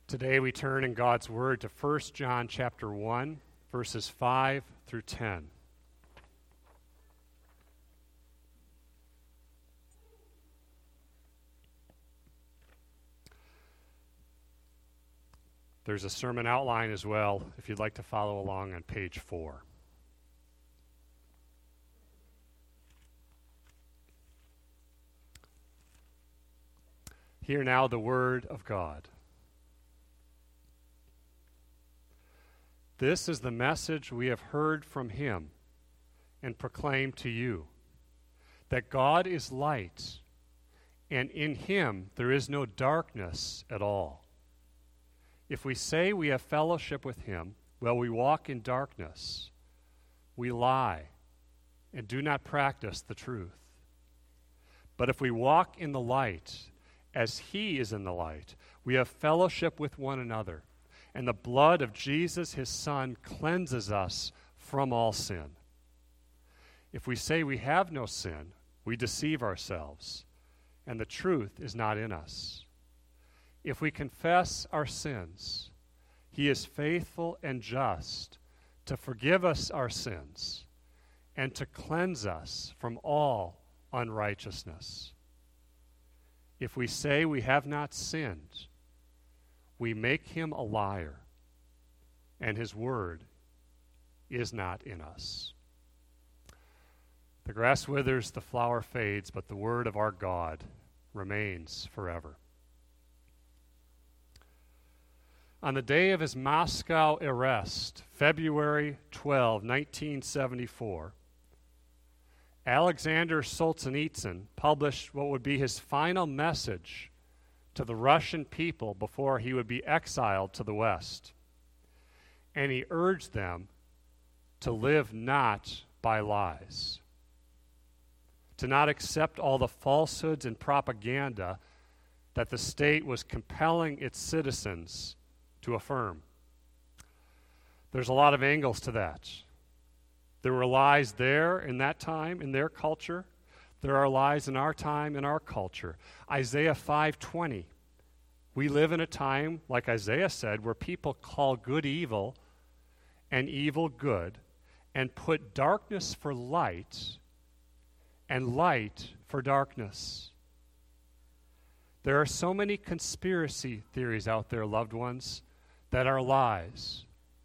Today we turn in God's Word to 1 John chapter 1, verses 5 through 10. There's a sermon outline as well, if you'd like to follow along on page 4. Hear now the Word of God. This is the message we have heard from him and proclaim to you, that God is light, and in him there is no darkness at all. If we say we have fellowship with him while we walk in darkness, we lie and do not practice the truth. But if we walk in the light, as he is in the light, we have fellowship with one another. And the blood of Jesus, his Son, cleanses us from all sin. If we say we have no sin, we deceive ourselves, and the truth is not in us. If we confess our sins, he is faithful and just to forgive us our sins and to cleanse us from all unrighteousness. If we say we have not sinned, we make him a liar, and his word is not in us. The grass withers, the flower fades, but the word of our God remains forever. On the day of his Moscow arrest, February 12, 1974, Alexander Solzhenitsyn published what would be his final message to the Russian people before he would be exiled to the West. And he urged them to live not by lies, to not accept all the falsehoods and propaganda that the state was compelling its citizens to affirm. There's a lot of angles to that. There were lies there in that time, in their culture. There are lies in our time, in our culture. Isaiah 5:20. We live in a time, like Isaiah said, where people call good evil and evil good and put darkness for light and light for darkness. There are so many conspiracy theories out there, loved ones, that are lies.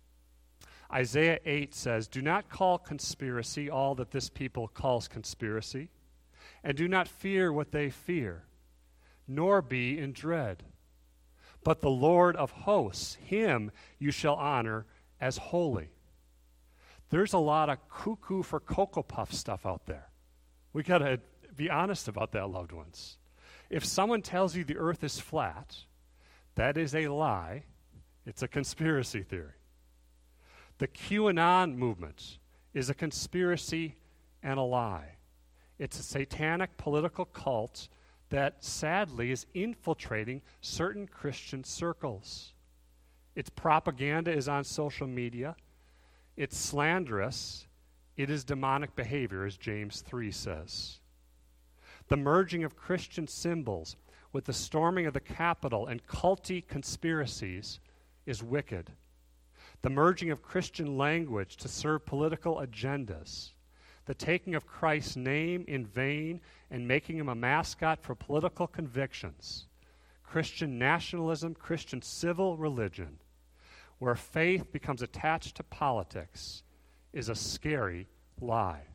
Isaiah 8 says, "Do not call conspiracy all that this people calls conspiracy, and do not fear what they fear, nor be in dread. But the Lord of hosts, him you shall honor as holy." There's a lot of cuckoo for Cocoa Puff stuff out there. We got to be honest about that, loved ones. If someone tells you the earth is flat, that is a lie. It's a conspiracy theory. The QAnon movement is a conspiracy and a lie. It's a satanic political cult that sadly is infiltrating certain Christian circles. Its propaganda is on social media. It's slanderous. It is demonic behavior, as James 3 says. The merging of Christian symbols with the storming of the Capitol and culty conspiracies is wicked. The merging of Christian language to serve political agendas, the taking of Christ's name in vain and making him a mascot for political convictions, Christian nationalism, Christian civil religion, where faith becomes attached to politics, is a scary lie.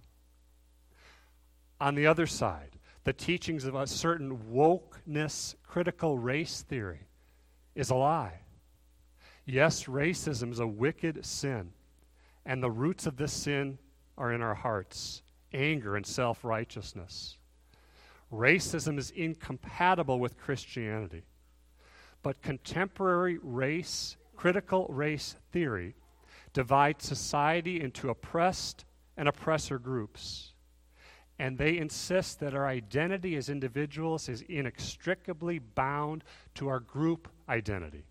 On the other side, the teachings of a certain wokeness, critical race theory is a lie. Yes, racism is a wicked sin, and the roots of this sin are in our hearts, anger and self-righteousness. Racism is incompatible with Christianity, but contemporary critical race theory divides society into oppressed and oppressor groups, and they insist that our identity as individuals is inextricably bound to our group identity.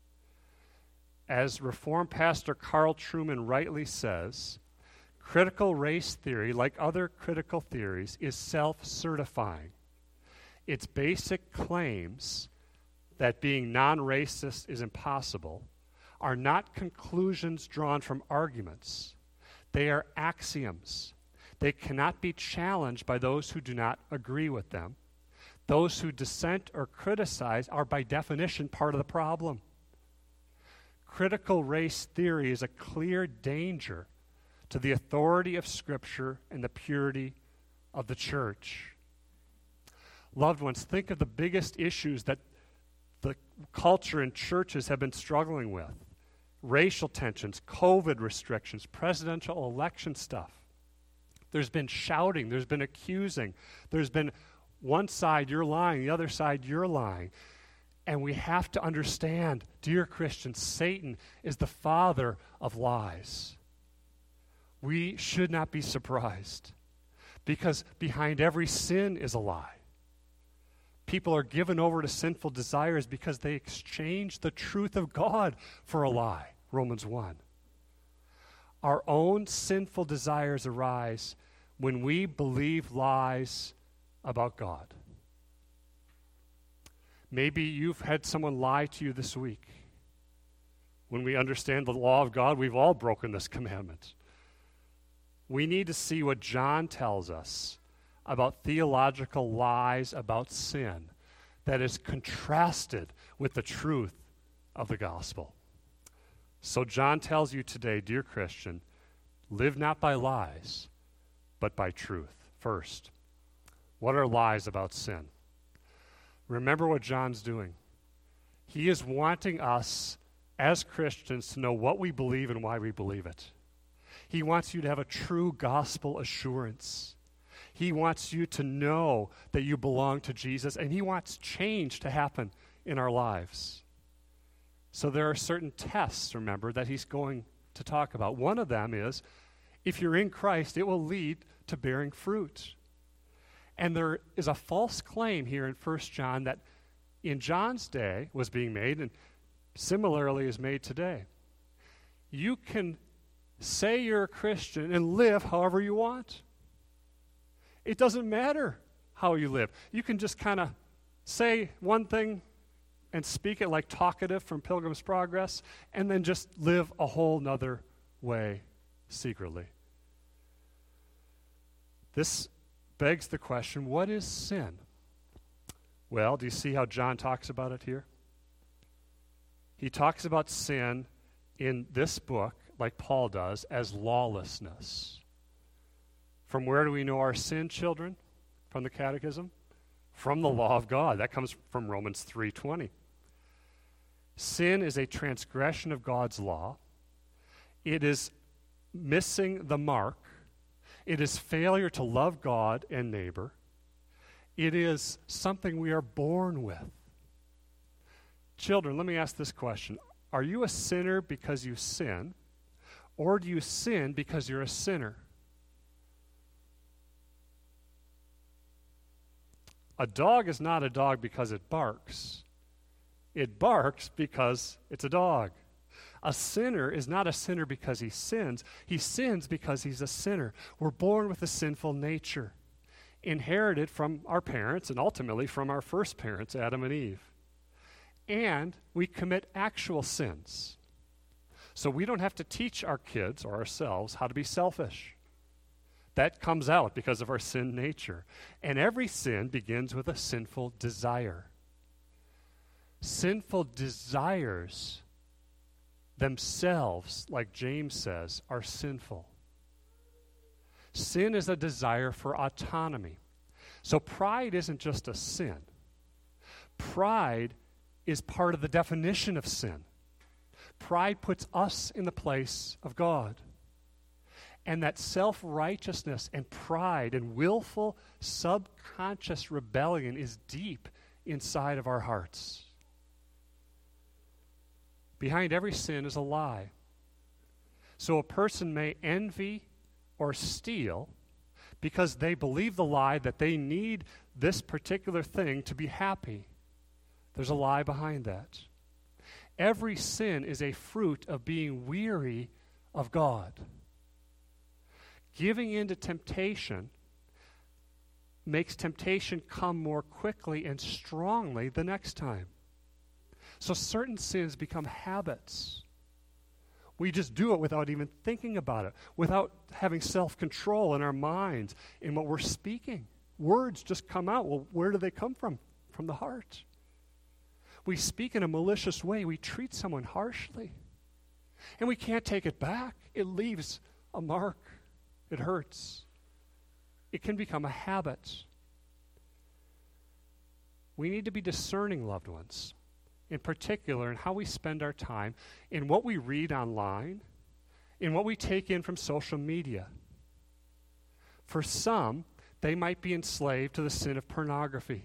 As Reformed Pastor Carl Trueman rightly says, critical race theory, like other critical theories, is self-certifying. Its basic claims that being non-racist is impossible are not conclusions drawn from arguments. They are axioms. They cannot be challenged by those who do not agree with them. Those who dissent or criticize are by definition part of the problem. Critical race theory is a clear danger to the authority of Scripture and the purity of the church. Loved ones, think of the biggest issues that the culture and churches have been struggling with. Racial tensions, COVID restrictions, presidential election stuff. There's been shouting, there's been accusing, there's been one side you're lying, the other side you're lying. And we have to understand, dear Christians, Satan is the father of lies. We should not be surprised, because behind every sin is a lie. People are given over to sinful desires because they exchange the truth of God for a lie, Romans 1. Our own sinful desires arise when we believe lies about God. Maybe you've had someone lie to you this week. When we understand the law of God, we've all broken this commandment. We need to see what John tells us about theological lies about sin that is contrasted with the truth of the gospel. So John tells you today, dear Christian, live not by lies, but by truth. First, what are lies about sin? Remember what John's doing. He is wanting us as Christians to know what we believe and why we believe it. He wants you to have a true gospel assurance. He wants you to know that you belong to Jesus, and he wants change to happen in our lives. So there are certain tests, remember, that he's going to talk about. One of them is, if you're in Christ, it will lead to bearing fruit. And there is a false claim here in 1 John that in John's day was being made, and similarly is made today. You can say you're a Christian and live however you want. It doesn't matter how you live. You can just kind of say one thing and speak it like talkative from Pilgrim's Progress, and then just live a whole nother way secretly. This begs the question, what is sin? Well, do you see how John talks about it here? He talks about sin in this book, like Paul does, as lawlessness. From where do we know our sin, children? From the Catechism? From the law of God. That comes from Romans 3:20. Sin is a transgression of God's law. It is missing the mark. It is failure to love God and neighbor. It is something we are born with. Children, let me ask this question. Are you a sinner because you sin, or do you sin because you're a sinner? A dog is not a dog because it barks. It barks because it's a dog. A sinner is not a sinner because he sins. He sins because he's a sinner. We're born with a sinful nature, inherited from our parents and ultimately from our first parents, Adam and Eve. And we commit actual sins. So we don't have to teach our kids or ourselves how to be selfish. That comes out because of our sin nature. And every sin begins with a sinful desire. Sinful desires themselves, like James says, are sinful. Sin is a desire for autonomy. So pride isn't just a sin. Pride is part of the definition of sin. Pride puts us in the place of God. And that self-righteousness and pride and willful subconscious rebellion is deep inside of our hearts. Behind every sin is a lie. So a person may envy or steal because they believe the lie that they need this particular thing to be happy. There's a lie behind that. Every sin is a fruit of being weary of God. Giving in to temptation makes temptation come more quickly and strongly the next time. So certain sins become habits. We just do it without even thinking about it, without having self-control in our minds in what we're speaking. Words just come out. Well, where do they come from? From the heart. We speak in a malicious way. We treat someone harshly. And we can't take it back. It leaves a mark. It hurts. It can become a habit. We need to be discerning, loved ones, in particular in how we spend our time, in what we read online, in what we take in from social media. For some, they might be enslaved to the sin of pornography.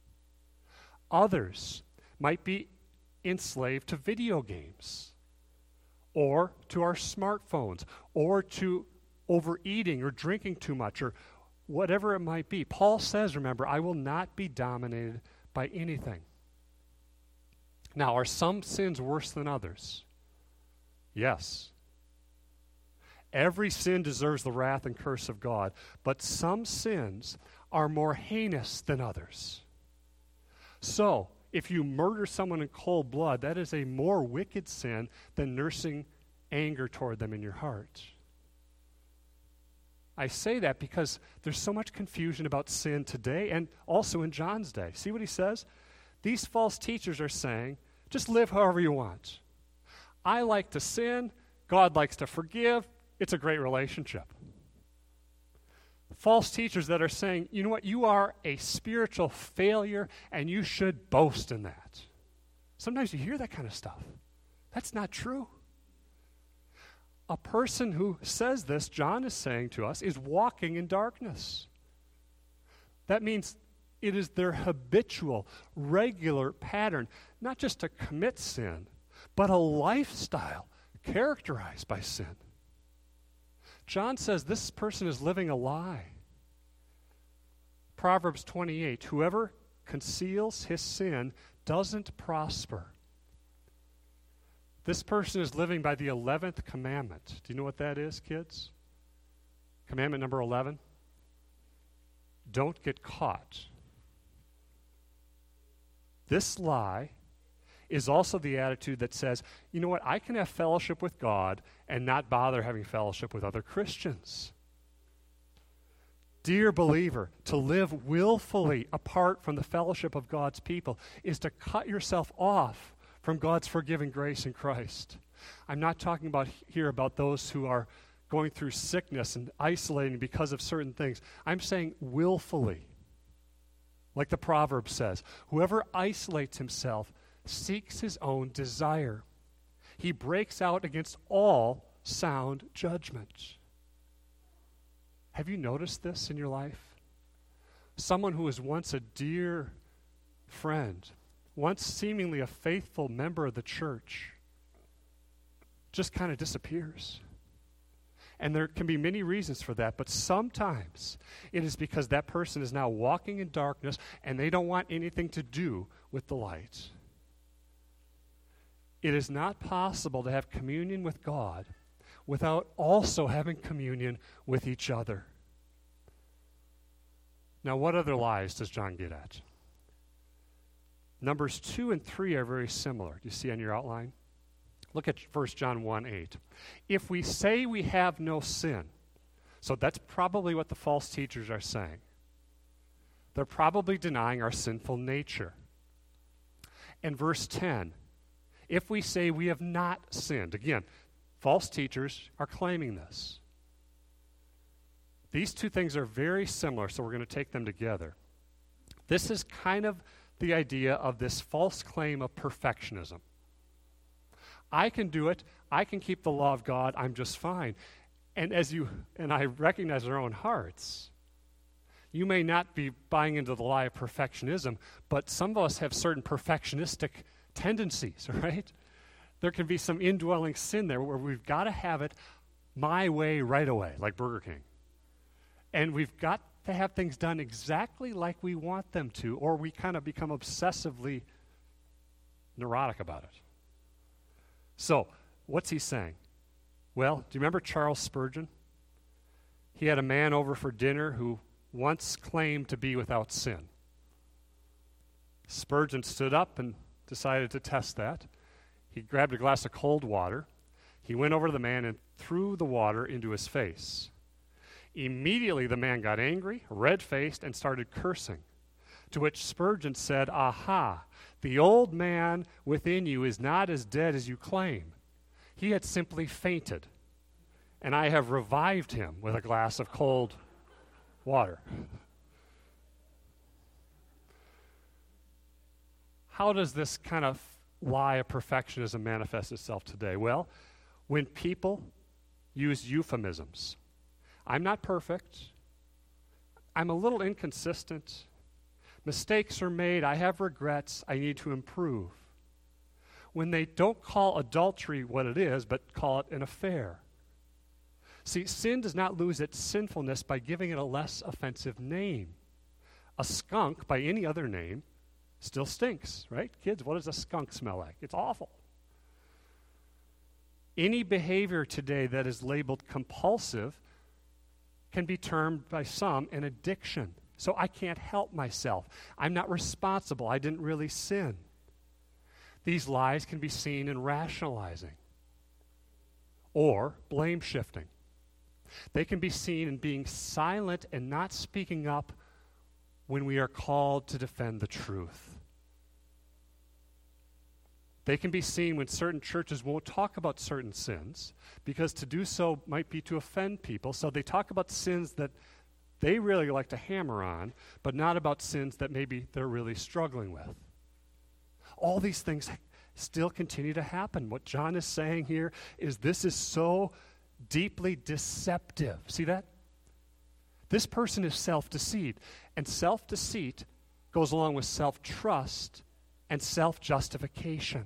Others might be enslaved to video games, or to our smartphones, or to overeating or drinking too much, or whatever it might be. Paul says, remember, I will not be dominated by anything. Now, are some sins worse than others? Yes. Every sin deserves the wrath and curse of God, but some sins are more heinous than others. So, if you murder someone in cold blood, that is a more wicked sin than nursing anger toward them in your heart. I say that because there's so much confusion about sin today and also in John's day. See what he says? These false teachers are saying, just live however you want. I like to sin. God likes to forgive. It's a great relationship. False teachers that are saying, you know what, you are a spiritual failure and you should boast in that. Sometimes you hear that kind of stuff. That's not true. A person who says this, John is saying to us, is walking in darkness. That means it is their habitual, regular pattern, not just to commit sin, but a lifestyle characterized by sin. John says this person is living a lie. Proverbs 28, whoever conceals his sin doesn't prosper. This person is living by the 11th commandment. Do you know what that is, kids? Commandment number 11. Don't get caught. This lie is also the attitude that says, you know what, I can have fellowship with God and not bother having fellowship with other Christians. Dear believer, to live willfully apart from the fellowship of God's people is to cut yourself off from God's forgiving grace in Christ. I'm not talking about here about those who are going through sickness and isolating because of certain things. I'm saying willfully. Like the proverb says, whoever isolates himself seeks his own desire. He breaks out against all sound judgment. Have you noticed this in your life? Someone who was once a dear friend, once seemingly a faithful member of the church, just kind of disappears. And there can be many reasons for that, but sometimes it is because that person is now walking in darkness and they don't want anything to do with the light. It is not possible to have communion with God without also having communion with each other. Now, what other lies does John get at? Numbers 2 and 3 are very similar. Do you see on your outline? Look at 1 John 1:8. If we say we have no sin, so that's probably what the false teachers are saying. They're probably denying our sinful nature. And verse 10, if we say we have not sinned, again, false teachers are claiming this. These two things are very similar, so we're going to take them together. This is kind of the idea of this false claim of perfectionism. I can do it. I can keep the law of God. I'm just fine. And I recognize our own hearts. You may not be buying into the lie of perfectionism, but some of us have certain perfectionistic tendencies, right? There can be some indwelling sin there where we've got to have it my way right away, like Burger King. And we've got to have things done exactly like we want them to, or we kind of become obsessively neurotic about it. So, what's he saying? Well, do you remember Charles Spurgeon? He had a man over for dinner who once claimed to be without sin. Spurgeon stood up and decided to test that. He grabbed a glass of cold water. He went over to the man and threw the water into his face. Immediately the man got angry, red-faced, and started cursing. To which Spurgeon said, "Aha, the old man within you is not as dead as you claim. He had simply fainted, and I have revived him with a glass of cold water." How does this kind of lie of perfectionism manifest itself today? Well, when people use euphemisms. I'm not perfect. I'm a little inconsistent. Mistakes are made. I have regrets. I need to improve. When they don't call adultery what it is, but call it an affair. See, sin does not lose its sinfulness by giving it a less offensive name. A skunk, by any other name, still stinks, right? Kids, what does a skunk smell like? It's awful. Any behavior today that is labeled compulsive can be termed by some an addiction. So I can't help myself. I'm not responsible. I didn't really sin. These lies can be seen in rationalizing or blame shifting. They can be seen in being silent and not speaking up when we are called to defend the truth. They can be seen when certain churches won't talk about certain sins, because to do so might be to offend people. So they talk about sins that they really like to hammer on, but not about sins that maybe they're really struggling with. All these things still continue to happen. What John is saying here is this is so deeply deceptive. See that? This person is self-deceived, and self-deceit goes along with self-trust and self-justification.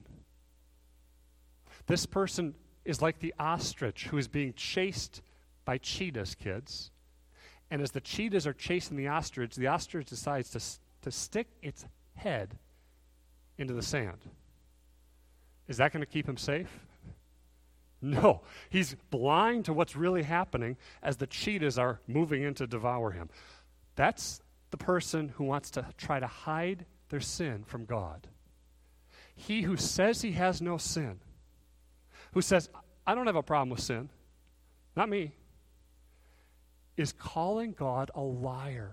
This person is like the ostrich who is being chased by cheetahs, kids. And as the cheetahs are chasing the ostrich decides to stick its head into the sand. Is that going to keep him safe? No. He's blind to what's really happening as the cheetahs are moving in to devour him. That's the person who wants to try to hide their sin from God. He who says he has no sin, who says, I don't have a problem with sin, not me, is calling God a liar.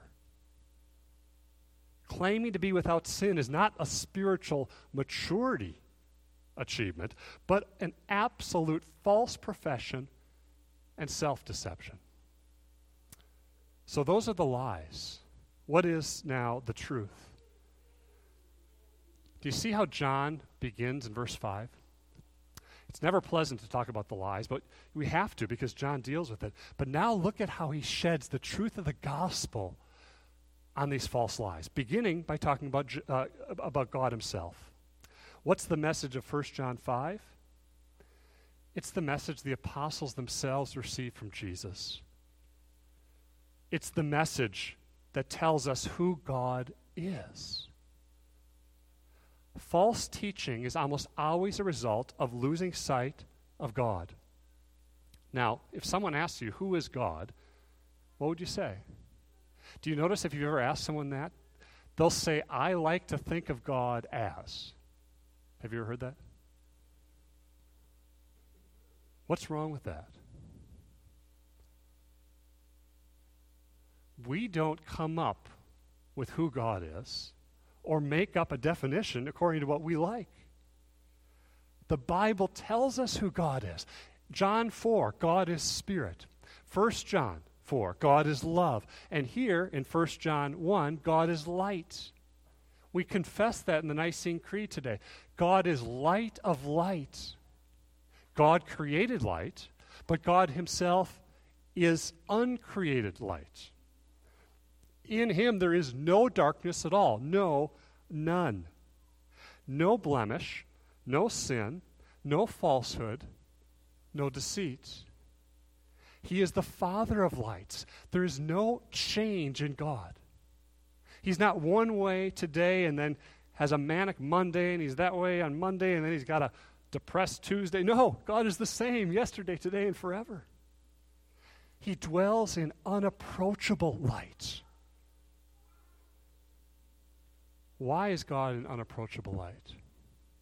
Claiming to be without sin is not a spiritual maturity achievement, but an absolute false profession and self-deception. So those are the lies. What is now the truth? Do you see how John begins in verse 5? It's never pleasant to talk about the lies, but we have to because John deals with it. But now look at how he sheds the truth of the gospel on these false lies, beginning by talking about God himself. What's the message of 1 John 5? It's the message the apostles themselves received from Jesus. It's the message that tells us who God is. False teaching is almost always a result of losing sight of God. Now, if someone asks you, who is God? What would you say? Do you notice if you've ever asked someone that? They'll say, I like to think of God as. Have you ever heard that? What's wrong with that? We don't come up with who God is or make up a definition according to what we like. The Bible tells us who God is. John 4, God is spirit. 1 John 4, God is love. And here in 1 John 1, God is light. We confess that in the Nicene Creed today. God is light of light. God created light, but God himself is uncreated light. In him there is no darkness at all. No, none. No blemish, no sin, no falsehood, no deceit. He is the Father of lights. There is no change in God. He's not one way today and then has a manic Monday, and he's that way on Monday, and then he's got a depressed Tuesday. No, God is the same yesterday, today, and forever. He dwells in unapproachable light. Why is God in unapproachable light?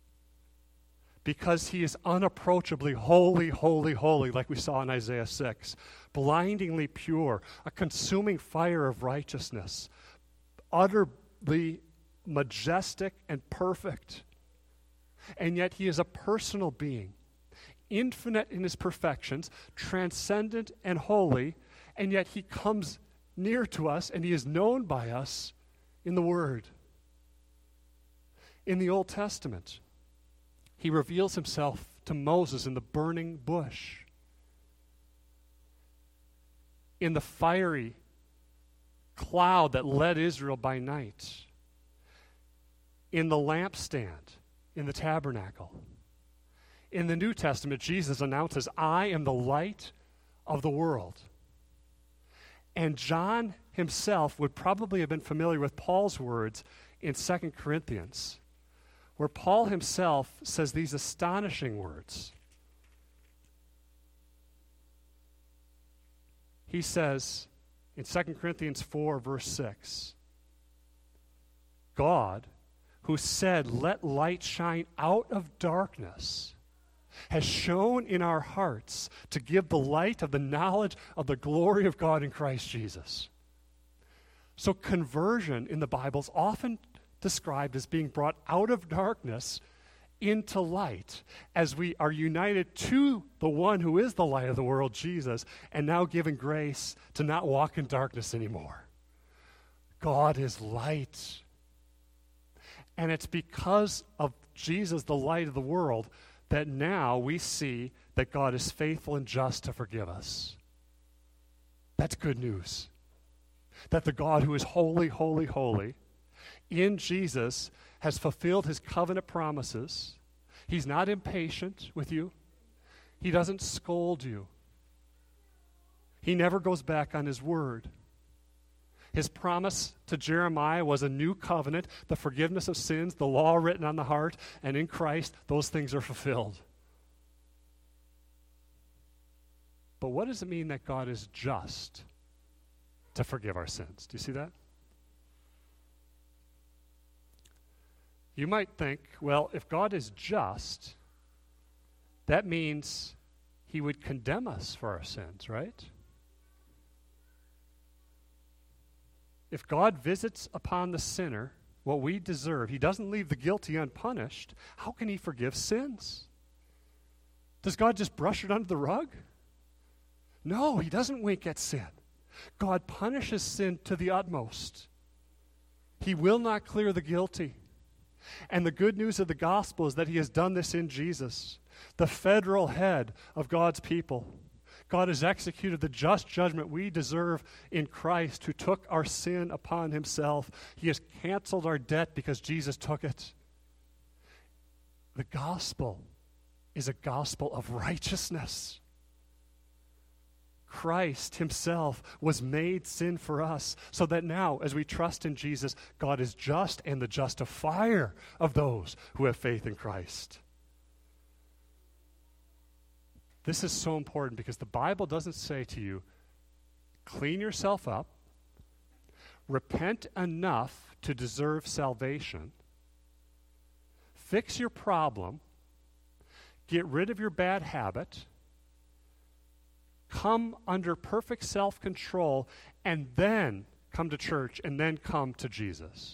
because he is unapproachably holy, holy, holy, like we saw in Isaiah 6, blindingly pure, a consuming fire of righteousness, utterly majestic and perfect. And yet he is a personal being, infinite in his perfections, transcendent and holy, and yet he comes near to us and he is known by us in the Word. In the Old Testament, he reveals himself to Moses in the burning bush, in the fiery cloud that led Israel by night, in the lampstand, in the tabernacle. In the New Testament, Jesus announces, I am the light of the world. And John himself would probably have been familiar with Paul's words in 2 Corinthians, where Paul himself says these astonishing words. He says in 2 Corinthians 4, verse 6, God, who said, let light shine out of darkness, has shone in our hearts to give the light of the knowledge of the glory of God in Christ Jesus. So conversion in the Bible is often described as being brought out of darkness into light as we are united to the one who is the light of the world, Jesus, and now given grace to not walk in darkness anymore. God is light. And it's because of Jesus, the light of the world, that now we see that God is faithful and just to forgive us. That's good news. That the God who is holy, holy, holy, in Jesus has fulfilled his covenant promises. He's not impatient with you. He doesn't scold you. He never goes back on his word. His promise to Jeremiah was a new covenant, the forgiveness of sins, the law written on the heart, and in Christ, those things are fulfilled. But what does it mean that God is just to forgive our sins? Do you see that? You might think, well, if God is just, that means he would condemn us for our sins, right? If God visits upon the sinner what we deserve, he doesn't leave the guilty unpunished, how can he forgive sins? Does God just brush it under the rug? No, he doesn't wink at sin. God punishes sin to the utmost. He will not clear the guilty. And the good news of the gospel is that he has done this in Jesus, the federal head of God's people. God has executed the just judgment we deserve in Christ, who took our sin upon himself. He has canceled our debt because Jesus took it. The gospel is a gospel of righteousness. Christ himself was made sin for us, so that now, as we trust in Jesus, God is just and the justifier of those who have faith in Christ. This is so important because the Bible doesn't say to you, clean yourself up, repent enough to deserve salvation, fix your problem, get rid of your bad habit, come under perfect self-control, and then come to church, and then come to Jesus.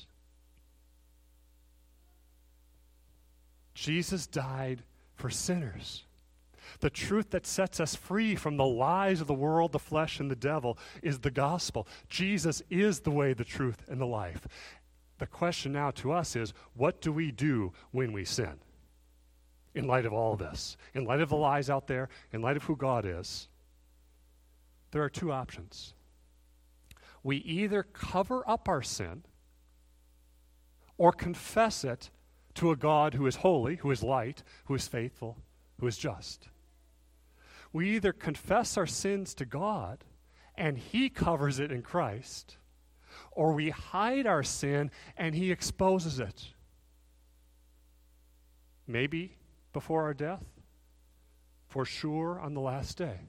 Jesus died for sinners. The truth that sets us free from the lies of the world, the flesh, and the devil is the gospel. Jesus is the way, the truth, and the life. The question now to us is, what do we do when we sin? In light of all of this, in light of the lies out there, in light of who God is, there are two options. We either cover up our sin or confess it to a God who is holy, who is light, who is faithful, who is just. We either confess our sins to God and he covers it in Christ, or we hide our sin and he exposes it. Maybe before our death, for sure on the last day.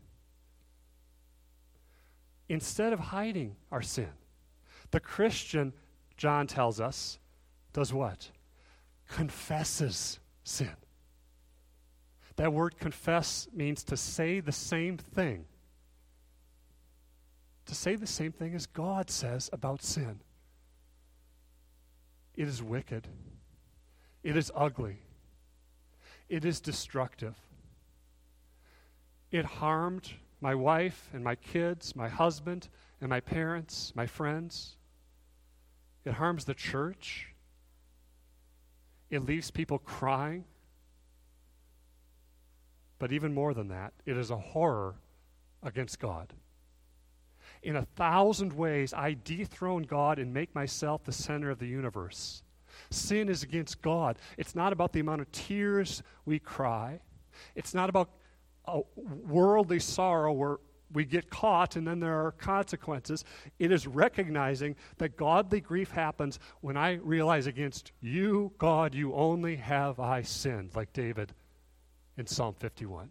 Instead of hiding our sin, the Christian, John tells us, does what? Confesses sin. That word confess means to say the same thing. To say the same thing as God says about sin. It is wicked. It is ugly. It is destructive. It harmed my wife and my kids, my husband and my parents, my friends. It harms the church. It leaves people crying. But even more than that, it is a horror against God. In 1,000 ways, I dethrone God and make myself the center of the universe. Sin is against God. It's not about the amount of tears we cry. It's not about a worldly sorrow where we get caught and then there are consequences. It is recognizing that godly grief happens when I realize against you, God, you only have I sinned, like David in Psalm 51.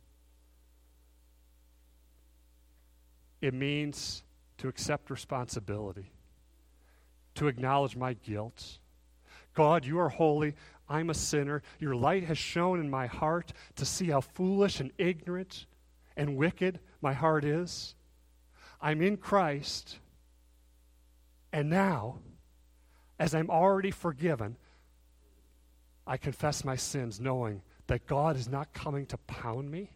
It means to accept responsibility, to acknowledge my guilt. God, you are holy. I'm a sinner. Your light has shone in my heart to see how foolish and ignorant and wicked my heart is. I'm in Christ. And now, as I'm already forgiven, I confess my sins knowing that God is not coming to pound me.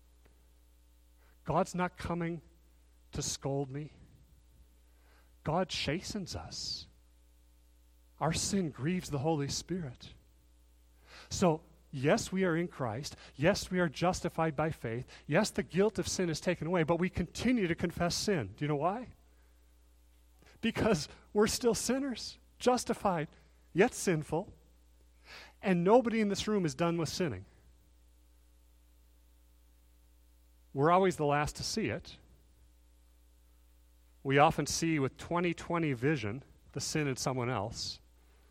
God's not coming to scold me. God chastens us. Our sin grieves the Holy Spirit. So, yes, we are in Christ. Yes, we are justified by faith. Yes, the guilt of sin is taken away, but we continue to confess sin. Do you know why? Because we're still sinners, justified, yet sinful, and nobody in this room is done with sinning. We're always the last to see it. We often see with 20/20 vision the sin in someone else.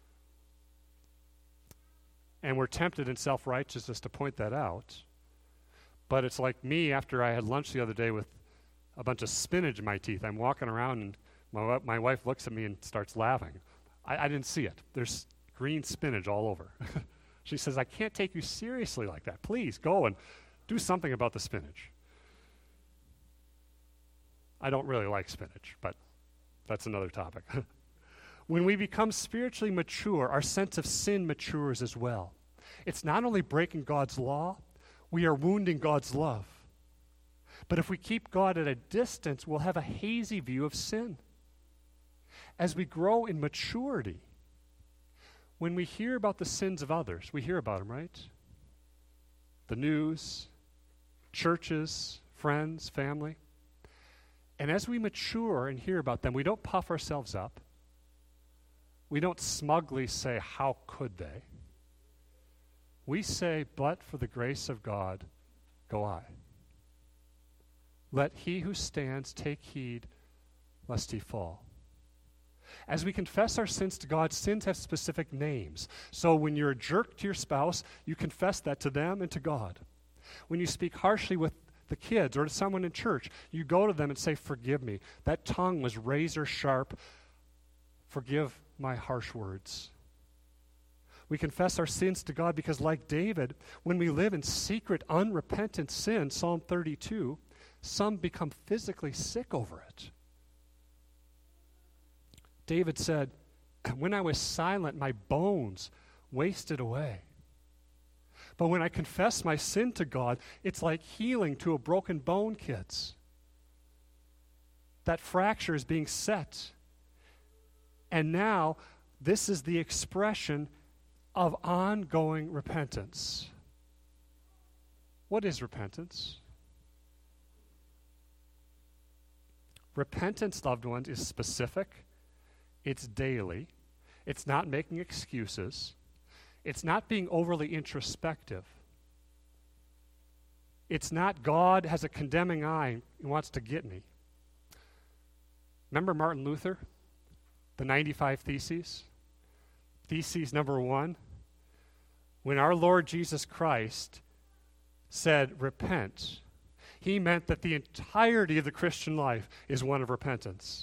And we're tempted in self-righteousness to point that out. But it's like me after I had lunch the other day with a bunch of spinach in my teeth. I'm walking around and my wife looks at me and starts laughing. I didn't see it. There's green spinach all over. She says, I can't take you seriously like that. Please go and do something about the spinach. I don't really like spinach, but that's another topic. When we become spiritually mature, our sense of sin matures as well. It's not only breaking God's law, we are wounding God's love. But if we keep God at a distance, we'll have a hazy view of sin. As we grow in maturity, when we hear about the sins of others, we hear about them, right? The news, churches, friends, family. And as we mature and hear about them, we don't puff ourselves up. We don't smugly say, how could they? We say, but for the grace of God, go I. Let he who stands take heed lest he fall. As we confess our sins to God, sins have specific names. So when you're a jerk to your spouse, you confess that to them and to God. When you speak harshly with the kids or to someone in church, you go to them and say, forgive me. That tongue was razor sharp. Forgive my harsh words. We confess our sins to God because, like David, when we live in secret, unrepentant sin, Psalm 32, some become physically sick over it. David said, when I was silent, my bones wasted away. But when I confess my sin to God, it's like healing to a broken bone, kids. That fracture is being set. And now, this is the expression of ongoing repentance. What is repentance? Repentance, loved ones, is specific. It's daily. It's not making excuses. It's not being overly introspective. It's not God has a condemning eye and wants to get me. Remember Martin Luther? The 95 Theses? Thesis number 1. When our Lord Jesus Christ said, repent, he meant that the entirety of the Christian life is one of repentance.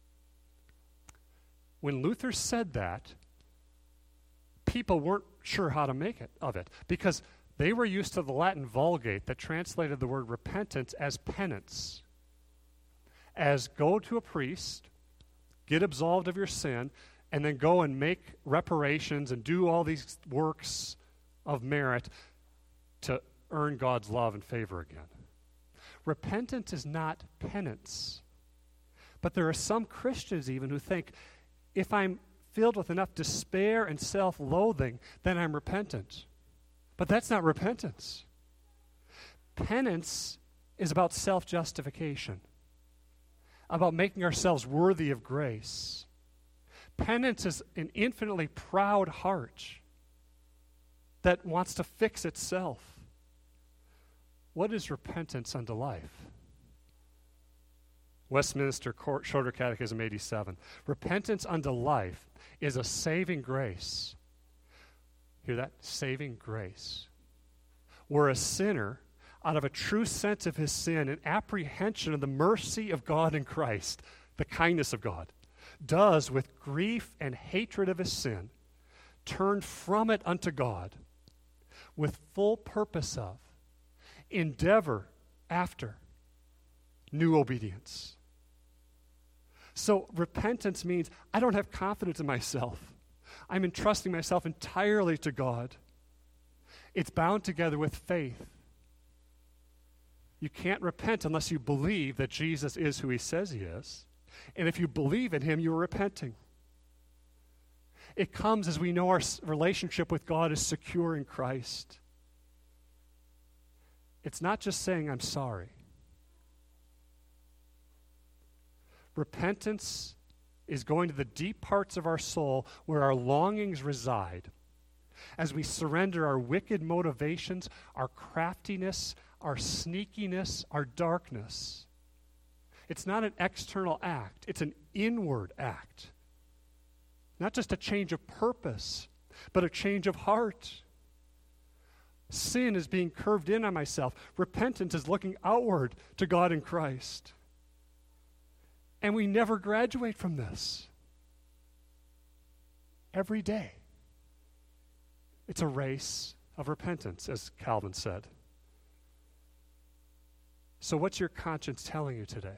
When Luther said that, people weren't sure how to make it of it because They were used to the Latin Vulgate that translated the word repentance as penance, as go to a priest, get absolved of your sin, and then go and make reparations and do all these works of merit to earn God's love and favor again. Repentance is not penance. But there are some Christians even who think, if I'm filled with enough despair and self-loathing, then I'm repentant. But that's not repentance. Penance is about self-justification, about making ourselves worthy of grace. Penance is an infinitely proud heart that wants to fix itself. What is repentance unto life? Westminster Shorter Catechism 87. Repentance unto life is a saving grace. Hear that? Saving grace. Where a sinner, out of a true sense of his sin and apprehension of the mercy of God in Christ, the kindness of God, does with grief and hatred of his sin, turn from it unto God with full purpose of, endeavor after new obedience. So repentance means I don't have confidence in myself. I'm entrusting myself entirely to God. It's bound together with faith. You can't repent unless you believe that Jesus is who he says he is. And if you believe in him, you're repenting. It comes as we know our relationship with God is secure in Christ. It's not just saying, I'm sorry. Repentance is going to the deep parts of our soul where our longings reside. As we surrender our wicked motivations, our craftiness, our sneakiness, our darkness. It's not an external act, it's an inward act. Not just a change of purpose, but a change of heart. Sin is being curved in on myself. Repentance is looking outward to God in Christ. And we never graduate from this. Every day. It's a race of repentance, as Calvin said. So what's your conscience telling you today?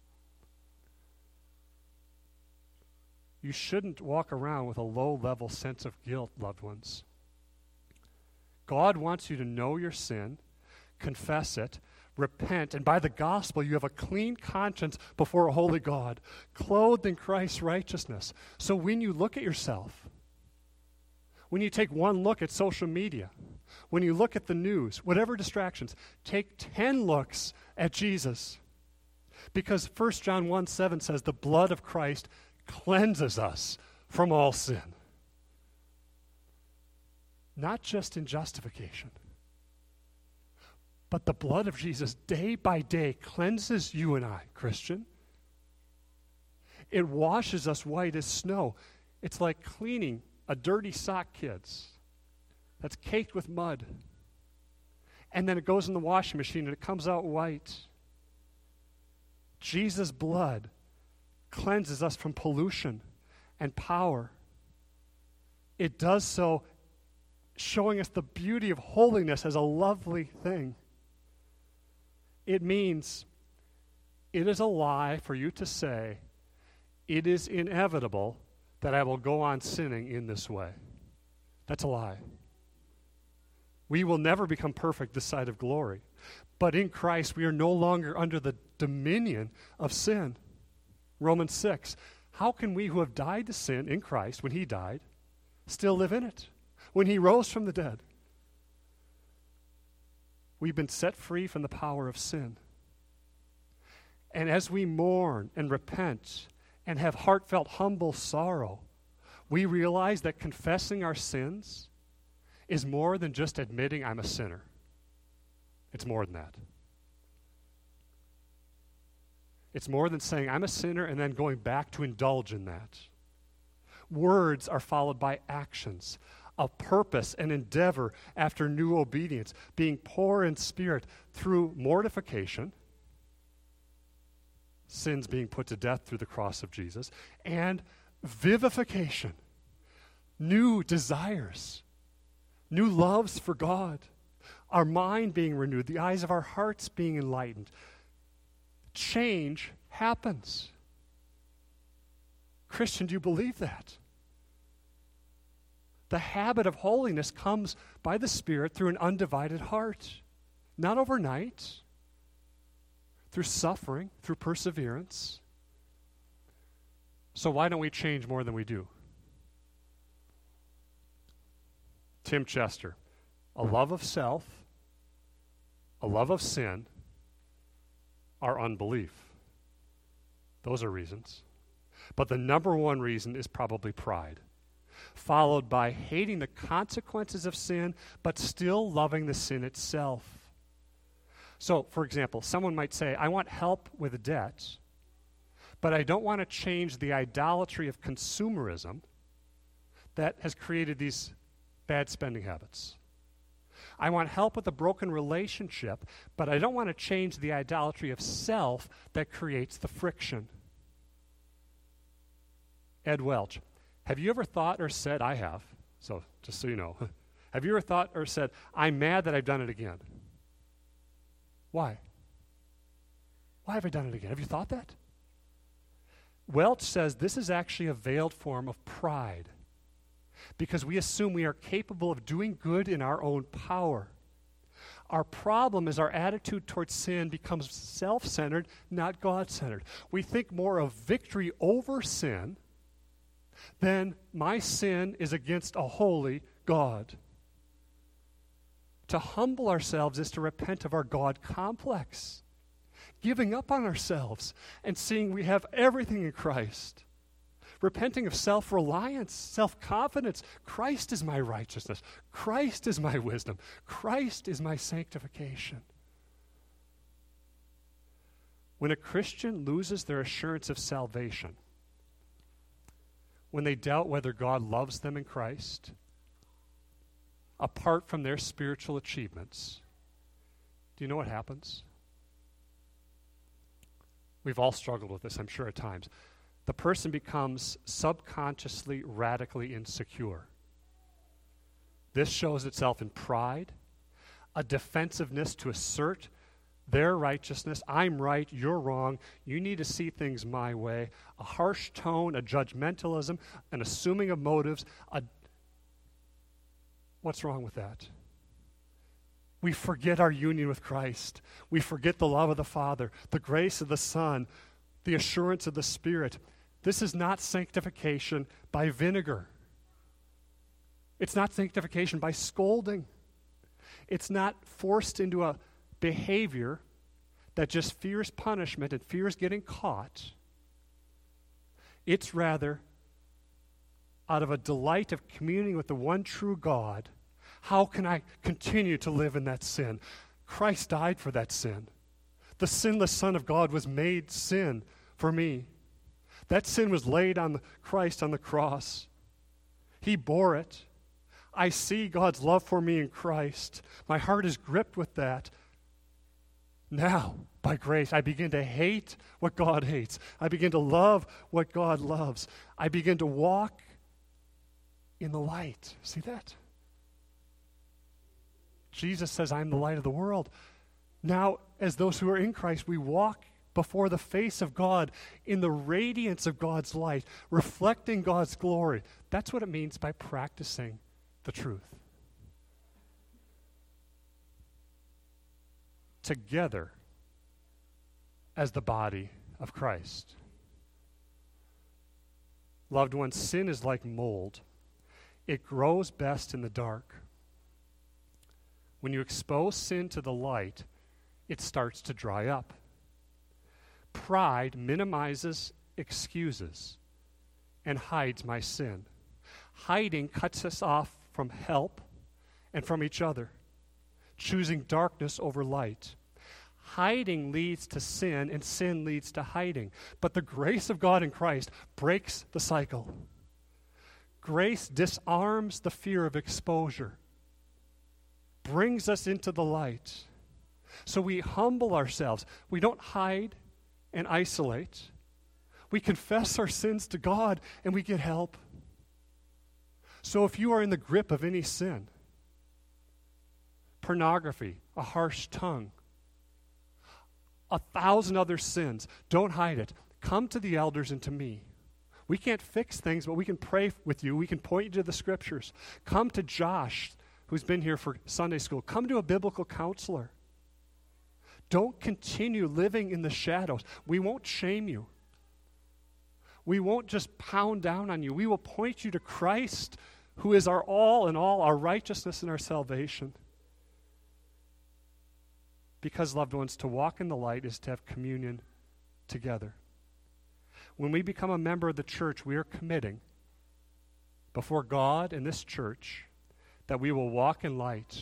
You shouldn't walk around with a low-level sense of guilt, loved ones. God wants you to know your sin, confess it, repent, and by the gospel you have a clean conscience before a holy God, clothed in Christ's righteousness. So when you look at yourself, when you take one look at social media, when you look at the news, whatever distractions, take 10 looks at Jesus. Because 1 John 1:7 says the blood of Christ cleanses us from all sin. Not just in justification, but the blood of Jesus day by day cleanses you and I, Christian. It washes us white as snow. It's like cleaning a dirty sock, kids, that's caked with mud. And then it goes in the washing machine and it comes out white. Jesus' blood cleanses us from pollution and power. It does so showing us the beauty of holiness as a lovely thing. It means it is a lie for you to say, it is inevitable that I will go on sinning in this way. That's a lie. We will never become perfect this side of glory. But in Christ, we are no longer under the dominion of sin. Romans 6. How can we who have died to sin in Christ, when he died, still live in it? When he rose from the dead. We've been set free from the power of sin. And as we mourn and repent and have heartfelt, humble sorrow, we realize that confessing our sins is more than just admitting I'm a sinner. It's more than that. It's more than saying I'm a sinner and then going back to indulge in that. Words are followed by actions, a purpose and endeavor after new obedience, being poor in spirit through mortification, sins being put to death through the cross of Jesus, and vivification, new desires, new loves for God, our mind being renewed, the eyes of our hearts being enlightened. Change happens. Christian, do you believe that? The habit of holiness comes by the Spirit through an undivided heart. Not overnight, through suffering, through perseverance. So why don't we change more than we do? Tim Chester, a love of self, a love of sin, or unbelief. Those are reasons. But the number one reason is probably pride, followed by hating the consequences of sin, but still loving the sin itself. So, for example, someone might say, I want help with a debt, but I don't want to change the idolatry of consumerism that has created these bad spending habits. I want help with a broken relationship, but I don't want to change the idolatry of self that creates the friction. Ed Welch, have you ever thought or said, I have, so just so you know, have you ever thought or said, I'm mad that I've done it again? Why? Why have I done it again? Have you thought that? Welch says this is actually a veiled form of pride because we assume we are capable of doing good in our own power. Our problem is our attitude towards sin becomes self-centered, not God-centered. We think more of victory over sin than my sin is against a holy God. To humble ourselves is to repent of our God complex, giving up on ourselves and seeing we have everything in Christ. Repenting of self-reliance, self-confidence. Christ is my righteousness. Christ is my wisdom. Christ is my sanctification. When a Christian loses their assurance of salvation, when they doubt whether God loves them in Christ, apart from their spiritual achievements, do you know what happens? We've all struggled with this, I'm sure, at times. The person becomes subconsciously radically insecure. This shows itself in pride, a defensiveness to assert their righteousness. I'm right, you're wrong, you need to see things my way. A harsh tone, a judgmentalism, an assuming of motives. What's wrong with that? We forget our union with Christ. We forget the love of the Father, the grace of the Son, the assurance of the Spirit. This is not sanctification by vinegar. It's not sanctification by scolding. It's not forced into a behavior that just fears punishment and fears getting caught. It's rather out of a delight of communing with the one true God. How can I continue to live in that sin? Christ died for that sin. The sinless Son of God was made sin for me. That sin was laid on Christ on the cross. He bore it. I see God's love for me in Christ. My heart is gripped with that. Now, by grace, I begin to hate what God hates. I begin to love what God loves. I begin to walk in the light. See that? Jesus says, I'm the light of the world. Now, as those who are in Christ, we walk before the face of God in the radiance of God's light, reflecting God's glory. That's what it means by practicing the truth. Together as the body of Christ. Loved ones, sin is like mold. It grows best in the dark. When you expose sin to the light, it starts to dry up. Pride minimizes, excuses, and hides my sin. Hiding cuts us off from help and from each other, choosing darkness over light. Hiding leads to sin, and sin leads to hiding. But the grace of God in Christ breaks the cycle. Grace disarms the fear of exposure, brings us into the light. So we humble ourselves. We don't hide and isolate. We confess our sins to God, and we get help. So if you are in the grip of any sin, pornography, a harsh tongue, 1,000 other sins. Don't hide it. Come to the elders and to me. We can't fix things, but we can pray with you. We can point you to the scriptures. Come to Josh, who's been here for Sunday school. Come to a biblical counselor. Don't continue living in the shadows. We won't shame you. We won't just pound down on you. We will point you to Christ, who is our all in all, our righteousness and our salvation. Because, loved ones, to walk in the light is to have communion together. When we become a member of the church, we are committing before God and this church that we will walk in light,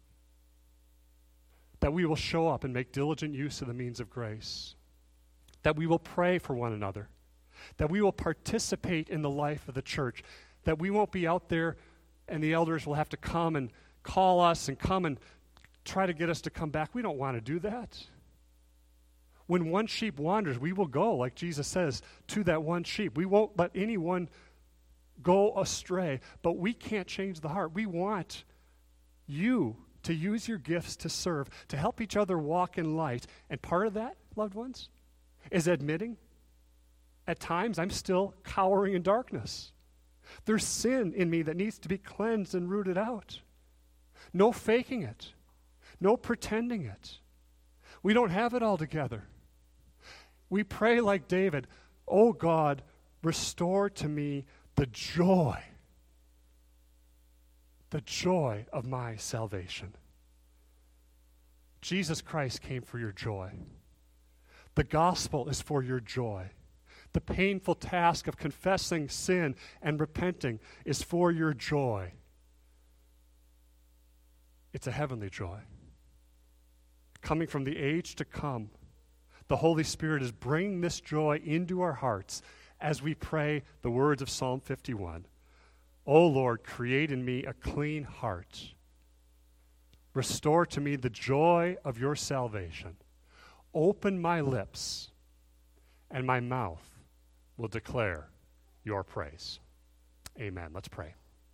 that we will show up and make diligent use of the means of grace, that we will pray for one another, that we will participate in the life of the church, that we won't be out there and the elders will have to come and call us and come and try to get us to come back. We don't want to do that. When one sheep wanders, we will go, like Jesus says, to that one sheep. We won't let anyone go astray, but we can't change the heart. We want you to use your gifts to serve, to help each other walk in light. And part of that, loved ones, is admitting at times I'm still cowering in darkness. There's sin in me that needs to be cleansed and rooted out. No faking it. No pretending it. We don't have it all together. We pray like David, "Oh God, restore to me the joy of my salvation." Jesus Christ came for your joy. The gospel is for your joy. The painful task of confessing sin and repenting is for your joy. It's a heavenly joy. Coming from the age to come, the Holy Spirit is bringing this joy into our hearts as we pray the words of Psalm 51. "O Lord, create in me a clean heart. Restore to me the joy of your salvation. Open my lips, and my mouth will declare your praise." Amen. Let's pray.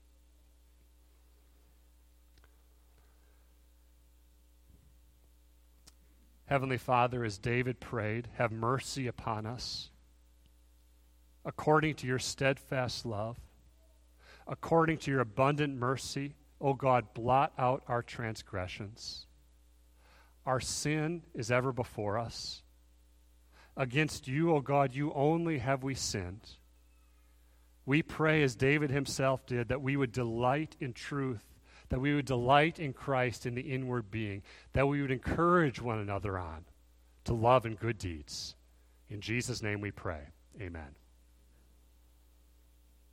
Heavenly Father, as David prayed, have mercy upon us according to your steadfast love, according to your abundant mercy. O God, blot out our transgressions. Our sin is ever before us. Against you, O God, you only have we sinned. We pray, as David himself did, that we would delight in truth, that we would delight in Christ in the inward being, that we would encourage one another on to love and good deeds. In Jesus' name we pray. Amen.